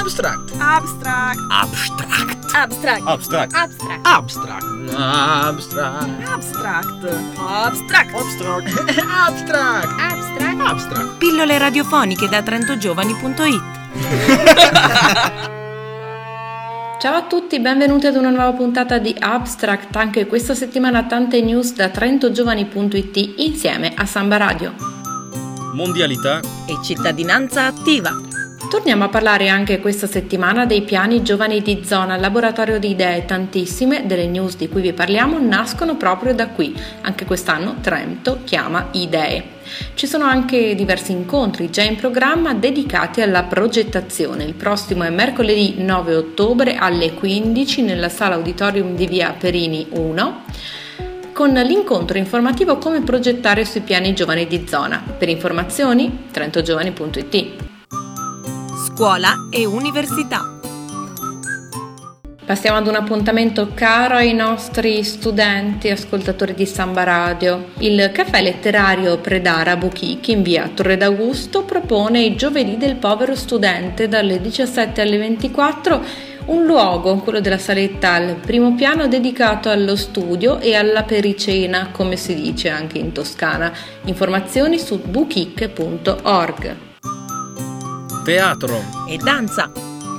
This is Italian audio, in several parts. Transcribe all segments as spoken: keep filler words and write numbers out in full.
Abstract. Abstract. Abstract. Abstract. Abstract. Abstract. Abstract. Abstract. Abstract. Abstract. Abstract. Abstract. Abstract. Abstract. Pillole radiofoniche da trentogiovani punto it. Ciao a tutti, benvenuti ad una nuova puntata di Abstract. Anche questa settimana tante news da trentogiovani punto it insieme a Samba Radio. Mondialità E cittadinanza attiva. Torniamo a parlare anche questa settimana dei piani giovani di zona, laboratorio di idee. Tantissime delle news di cui vi parliamo nascono proprio da qui. Anche quest'anno Trento chiama Idee. Ci sono anche diversi incontri già in programma dedicati alla progettazione. Il prossimo è mercoledì nove ottobre alle quindici nella sala auditorium di via Perini uno con l'incontro informativo come progettare sui piani giovani di zona. Per informazioni trentogiovani punto it. Scuola e università. Passiamo ad un appuntamento caro ai nostri studenti ascoltatori di Samba Radio. Il caffè letterario Predara Boutique in via Torre d'Augusto propone i giovedì del povero studente dalle diciassette alle ventiquattro, un luogo, quello della saletta al primo piano, dedicato allo studio e alla pericena, come si dice anche in Toscana. Informazioni su boutique punto org. Teatro E danza.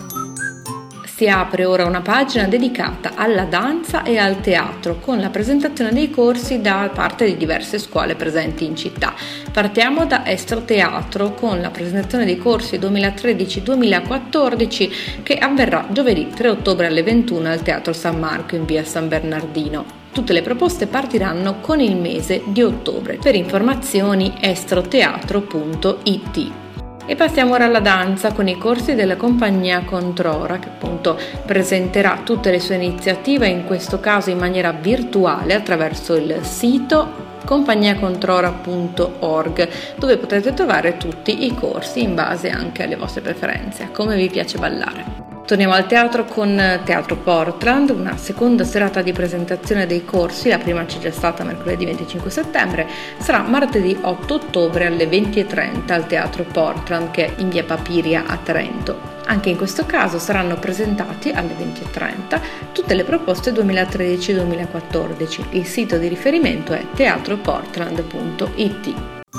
Si apre ora una pagina dedicata alla danza e al teatro con la presentazione dei corsi da parte di diverse scuole presenti in città. Partiamo da Estro Teatro con la presentazione dei corsi duemilatredici duemilaquattordici che avverrà giovedì tre ottobre alle ventuno al Teatro San Marco in via San Bernardino. Tutte le proposte partiranno con il mese di ottobre. Per informazioni estroteatro punto it. E passiamo ora alla danza con i corsi della compagnia Controra, che appunto presenterà tutte le sue iniziative, in questo caso in maniera virtuale attraverso il sito compagnia controra punto org, dove potrete trovare tutti i corsi in base anche alle vostre preferenze, a come vi piace ballare. Torniamo al teatro con Teatro Portland, una seconda serata di presentazione dei corsi. La prima c'è già stata mercoledì venticinque settembre, sarà martedì otto ottobre alle venti e trenta al Teatro Portland, che è in via Papiria a Trento. Anche in questo caso saranno presentati alle venti e trenta tutte le proposte duemilatredici duemilaquattordici. Il sito di riferimento è teatro portland punto it.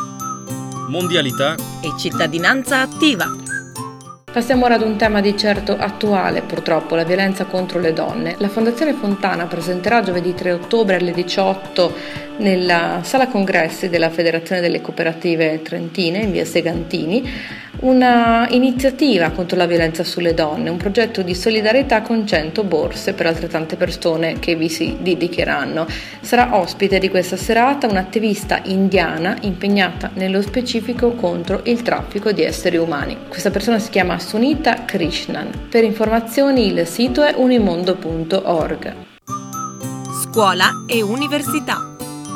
Mondialità E cittadinanza attiva. Passiamo ora ad un tema di certo attuale, purtroppo, la violenza contro le donne. La Fondazione Fontana presenterà giovedì tre ottobre alle diciotto nella sala congressi della Federazione delle Cooperative Trentine in via Segantini una iniziativa contro la violenza sulle donne, un progetto di solidarietà con cento borse per altrettante persone che vi si dedicheranno. Sarà ospite di questa serata un'attivista indiana impegnata nello specifico contro il traffico di esseri umani. Questa persona si chiama Sunita Krishnan. Per informazioni il sito è unimondo punto org. Scuola e università.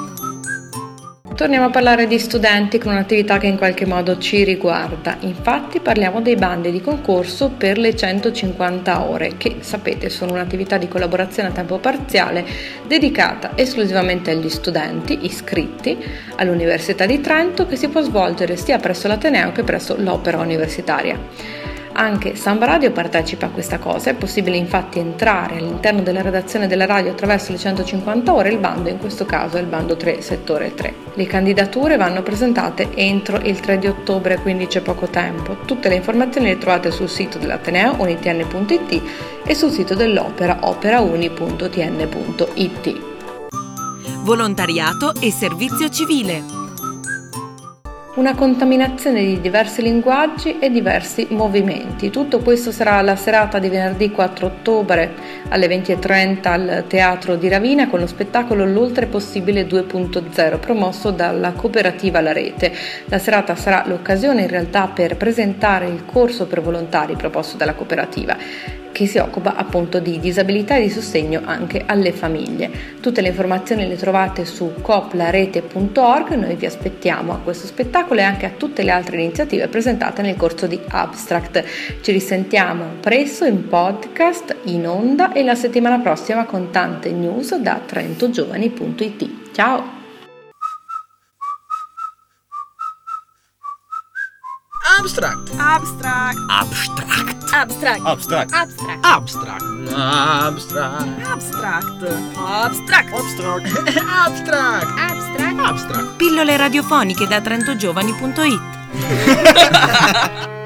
Torniamo a parlare di studenti con un'attività che in qualche modo ci riguarda. Infatti parliamo dei bandi di concorso per le centocinquanta ore, che sapete sono un'attività di collaborazione a tempo parziale dedicata esclusivamente agli studenti iscritti all'Università di Trento, che si può svolgere sia presso l'Ateneo che presso l'Opera Universitaria. Anche Samba Radio partecipa a questa cosa, è possibile infatti entrare all'interno della redazione della radio attraverso le centocinquanta ore, il bando in questo caso è il bando tre settore tre. Le candidature vanno presentate entro il tre di ottobre, quindi c'è poco tempo. Tutte le informazioni le trovate sul sito dell'Ateneo unitn punto it e sul sito dell'Opera operauni punto tn punto it. Volontariato e servizio civile. Una contaminazione di diversi linguaggi e diversi movimenti. Tutto questo sarà la serata di venerdì quattro ottobre alle venti e trenta al Teatro di Ravenna con lo spettacolo L'Oltre Possibile due punto zero promosso dalla cooperativa La Rete. La serata sarà l'occasione in realtà per presentare il corso per volontari proposto dalla cooperativa, che si occupa appunto di disabilità e di sostegno anche alle famiglie. Tutte le informazioni le trovate su coplarete punto org. Noi vi aspettiamo a questo spettacolo e anche a tutte le altre iniziative presentate nel corso di Abstract. Ci risentiamo presto in podcast, in onda e la settimana prossima con tante news da trentogiovani punto it. Ciao! Abstract. Abstract. Abstract. Abstract. Abstract. Abstract. Abstract. Abstract. Abstract. Abstract. Abstract. Abstract. Abstract. Abstract. Pillole radiofoniche da trentogiovani punto it.